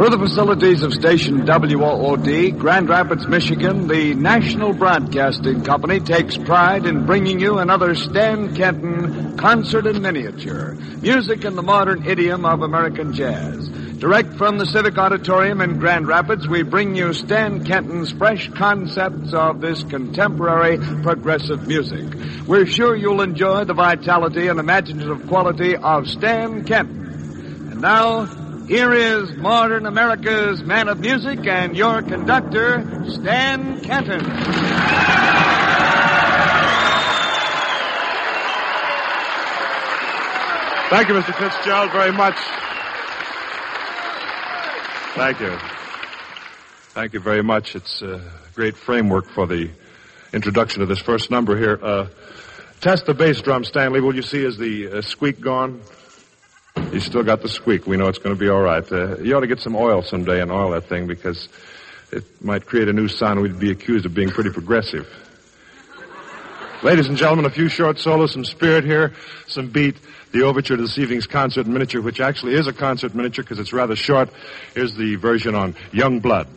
Through the facilities of station WOOD, Grand Rapids, Michigan, the National Broadcasting Company takes pride in bringing you another Stan Kenton concert in miniature, music in the modern idiom of American jazz. Direct from the Civic Auditorium in Grand Rapids, we bring you Stan Kenton's fresh concepts of this contemporary progressive music. We're sure you'll enjoy the vitality and imaginative quality of Stan Kenton. And now, here is modern America's man of music and your conductor, Stan Kenton. Thank you, Mr. Fitzgerald, very much. Thank you. Thank you very much. It's a great framework for the introduction of this first number here. Test the bass drum, Stanley. Will you see, is the squeak gone? You still got the squeak. We know it's going to be all right. You ought to get some oil someday and oil that thing because it might create a new sound. We'd be accused of being pretty progressive. Ladies and gentlemen, a few short solos, some spirit here, some beat. The overture to this evening's concert in miniature, which actually is a concert miniature because it's rather short. Here's the version on Young Blood.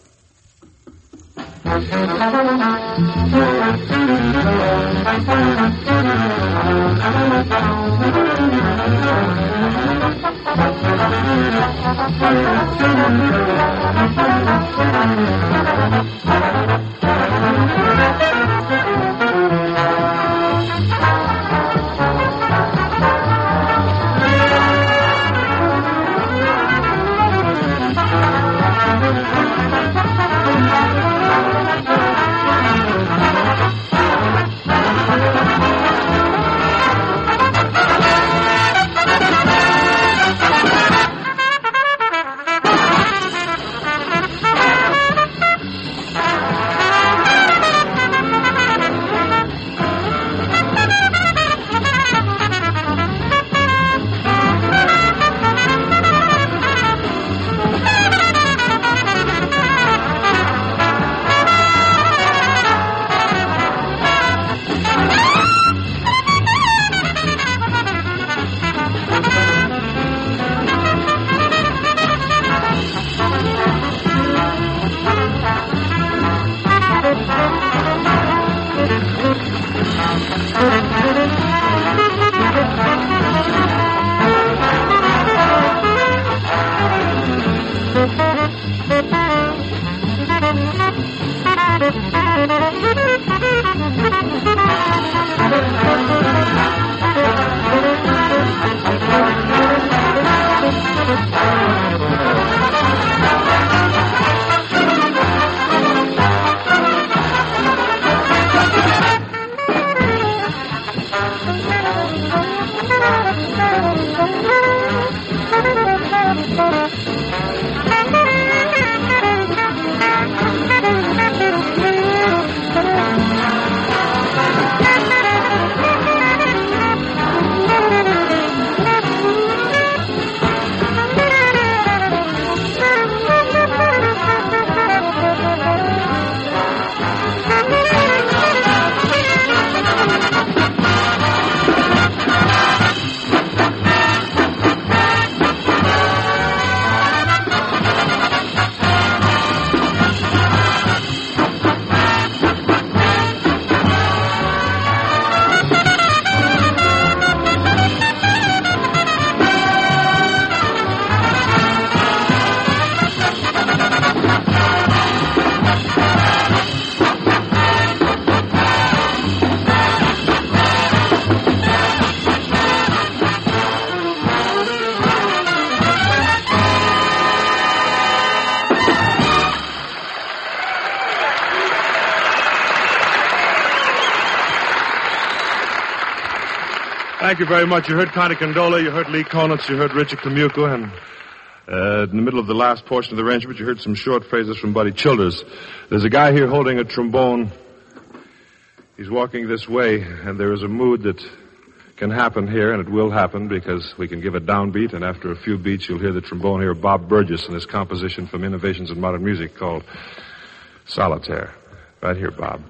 Thank you very much. You heard Connie Condola, you heard Lee Konitz, you heard Richard Kamuka, and in the middle of the last portion of the arrangement, you heard some short phrases from Buddy Childers. There's a guy here holding a trombone. He's walking this way, and there is a mood that can happen here, and it will happen because we can give a downbeat, and after a few beats, you'll hear the trombone here, Bob Burgess, and his composition from Innovations in Modern Music called Solitaire. Right here, Bob.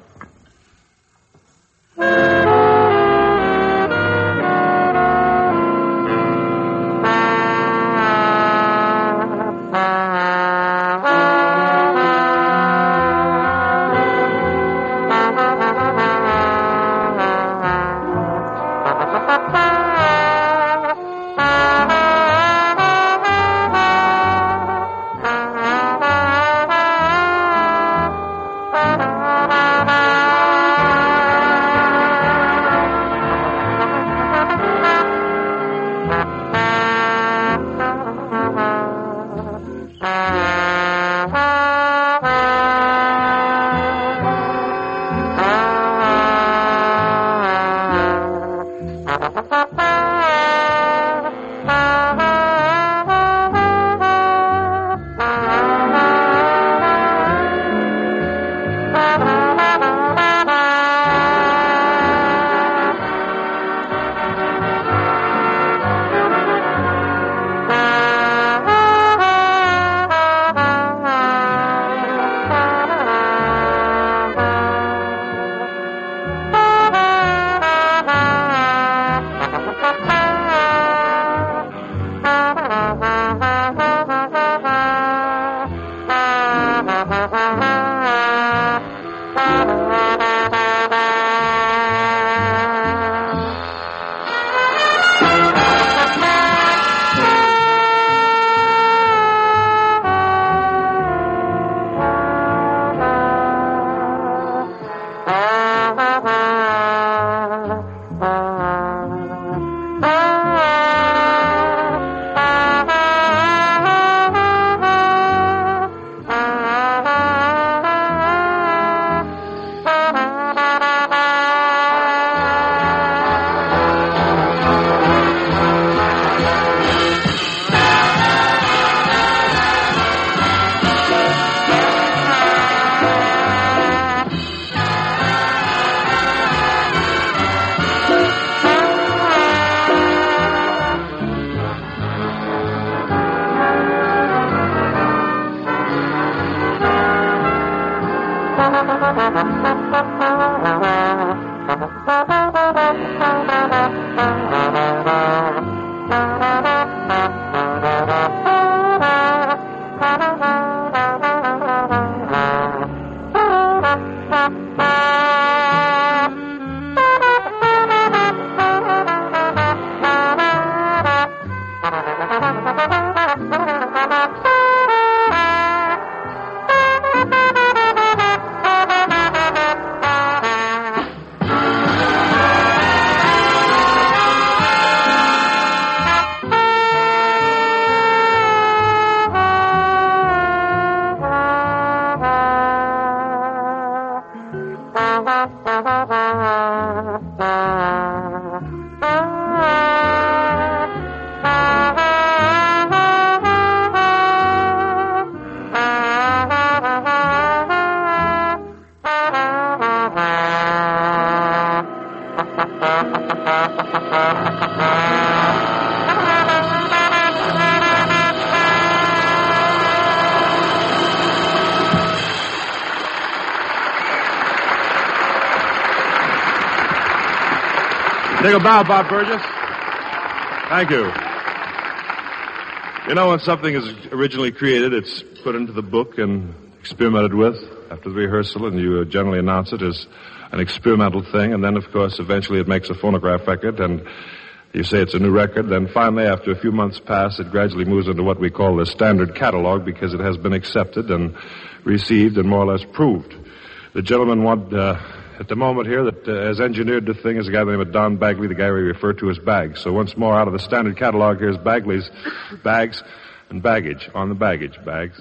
Take a bow, Bob Burgess. Thank you. You know, when something is originally created, it's put into the book and experimented with after the rehearsal, and you generally announce it as an experimental thing, and then, of course, eventually it makes a phonograph record, and you say it's a new record. Then finally, after a few months pass, it gradually moves into what we call the standard catalog because it has been accepted and received and more or less proved. The gentleman at the moment here that has engineered the thing is a guy by the name of Don Bagley, the guy we refer to as Bags. So once more, out of the standard catalog, here's Bagley's Bags and Baggage. On the baggage, Bags.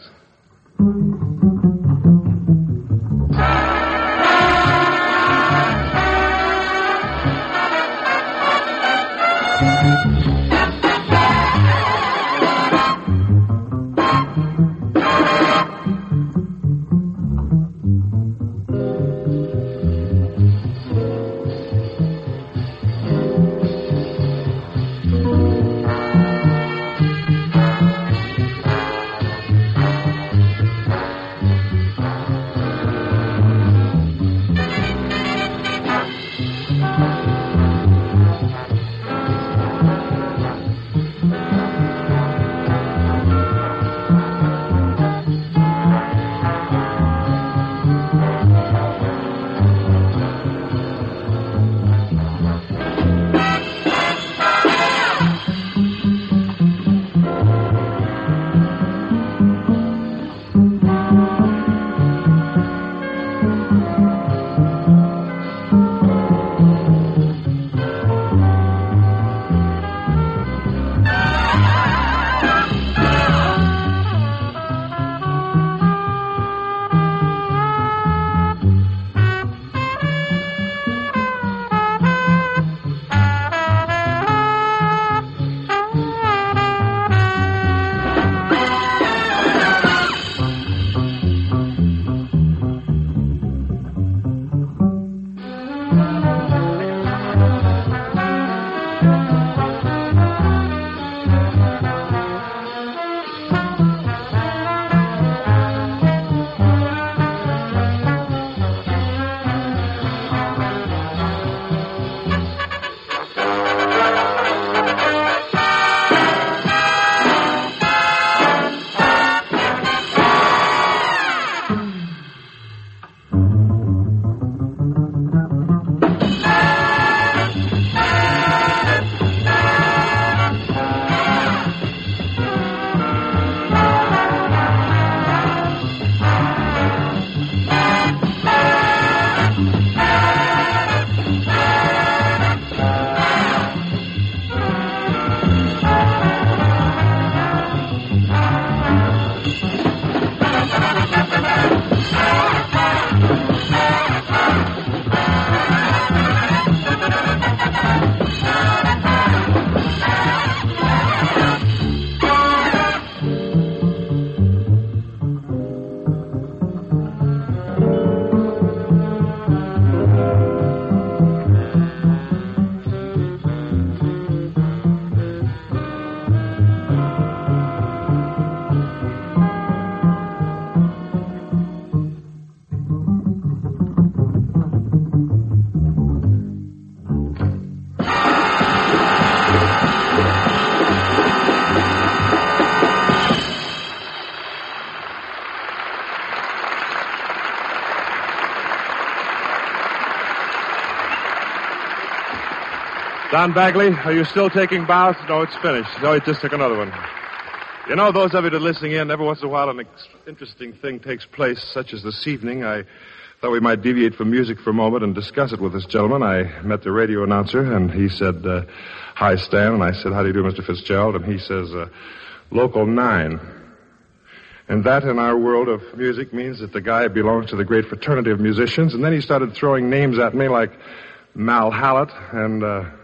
Don Bagley, are you still taking bows? No, it's finished. No, he just took another one. You know, those of you that are listening in, every once in a while an interesting thing takes place, such as this evening. I thought we might deviate from music for a moment and discuss it with this gentleman. I met the radio announcer, and he said, hi, Stan. And I said, how do you do, Mr. Fitzgerald? And he says, Local 9. And that, in our world of music, means that the guy belongs to the great fraternity of musicians. And then he started throwing names at me like Mal Hallett and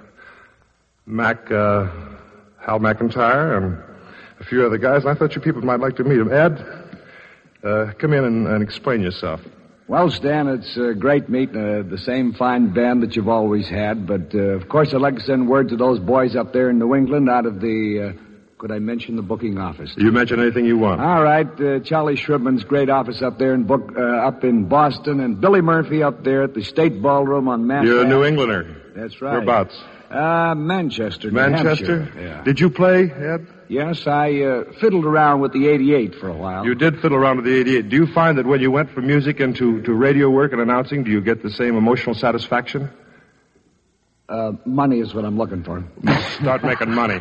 Hal McIntyre and a few other guys. And I thought you people might like to meet him. Ed, come in and explain yourself. Well, Stan, it's great meeting the same fine band that you've always had. But, of course, I'd like to send word to those boys up there in New England out of the... could I mention the booking office? You mention anything you want. All right. Charlie Shribman's great office up there up in Boston, and Billy Murphy up there at the State Ballroom on Manhattan. You're a New Englander. That's right. Whereabouts? Manchester, New Manchester? Hampshire. Yeah. Did you play, Ed? Yes, I fiddled around with the 88 for a while. You did fiddle around with the 88. Do you find that when you went from music into radio work and announcing, do you get the same emotional satisfaction? Money is what I'm looking for. Start making money.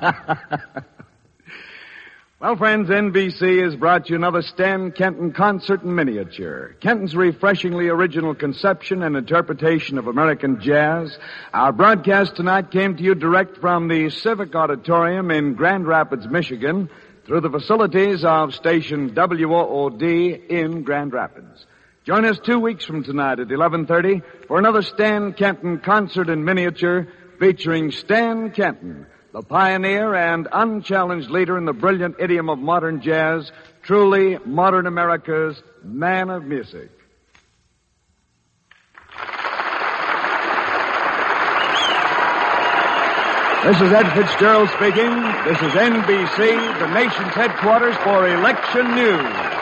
Well, friends, NBC has brought you another Stan Kenton concert in miniature. Kenton's refreshingly original conception and interpretation of American jazz. Our broadcast tonight came to you direct from the Civic Auditorium in Grand Rapids, Michigan, through the facilities of station WOOD in Grand Rapids. Join us 2 weeks from tonight at 11:30 for another Stan Kenton concert in miniature featuring Stan Kenton, the pioneer and unchallenged leader in the brilliant idiom of modern jazz, truly modern America's man of music. This is Ed Fitzgerald speaking. This is NBC, the nation's headquarters for election news.